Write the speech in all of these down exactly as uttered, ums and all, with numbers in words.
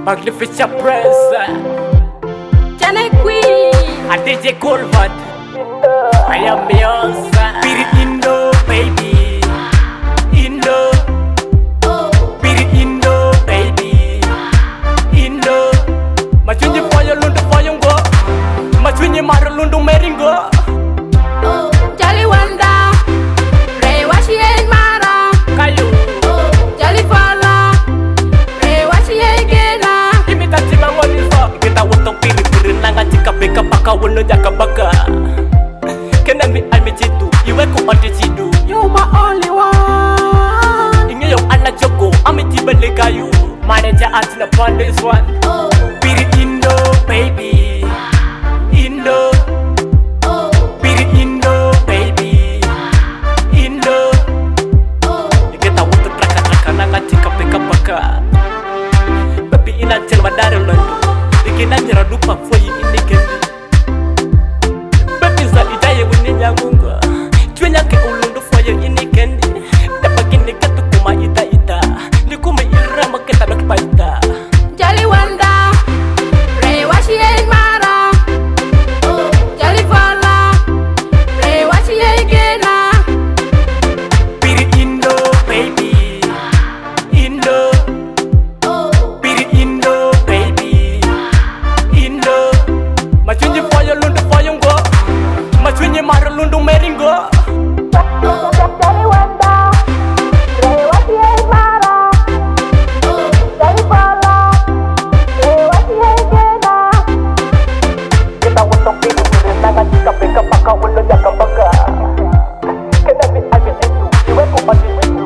Magnifica Press, Channel Queen, a D J Colbert, I am yours. Beat it Indo, baby. Indo, beat it Indo, baby. Indo, machunyi foyo lundu foyo ngo, machunyi maro lundu meringo. Jali Wanda, Rewashi and Mara, Kayo, Jali Fala, Rewashi Gena, imitati mangoni fo, kita wotong piri piri nanga chika beka baka wono jaka baka. Kena mi alme chidu, iwe ko ante chidu. you my only one. Inge yo ana joko, ame jibele kayu. Manager at na pon this one. Beat it Indo, baby. Indo, beat it Indo, baby. Indo, you get a water traka traka nanga chika beka baka. Baby ina tel madare londo, ikina nyira dupa foyi indikendi. Baby za idaye wini nyangunga, twenya ke ulundo foyi indikendi. Dapa kini katu kuma ita ita, nikuma irama keta nakpaita. Jali Wanda, Rewashi and Mara, Jali Fala, Rewashi Gena, Beat it Indo, baby. Indo, beat it Indo, baby. Indo, machunyi foyo lundu foyo ngo, machunyi maro lundu meringo. Jali Wanda, Rewashi and Mara, Jali Fala, Rewashi Gena. Kita wotong piri piri nanga chika beka baka wono jaka baka. Kena mi ame etu, iwe ko ati etu.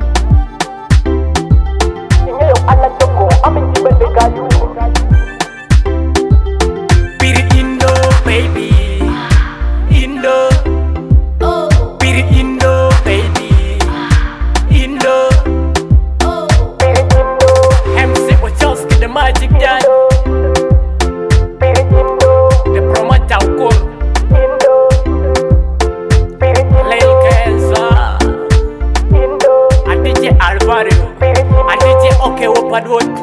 Inge yo ana joko, ame jibele kayu. Beat it Indo, baby. Indo, beat it Indo, baby. Indo, beat it Indo. M C Wachowski, the magic guy. Beat it Indo, the promoter ukol. Indo, beat it Indo. Lil Kenza. Indo, a D J Alvaro. A D J Oke Wopadwood.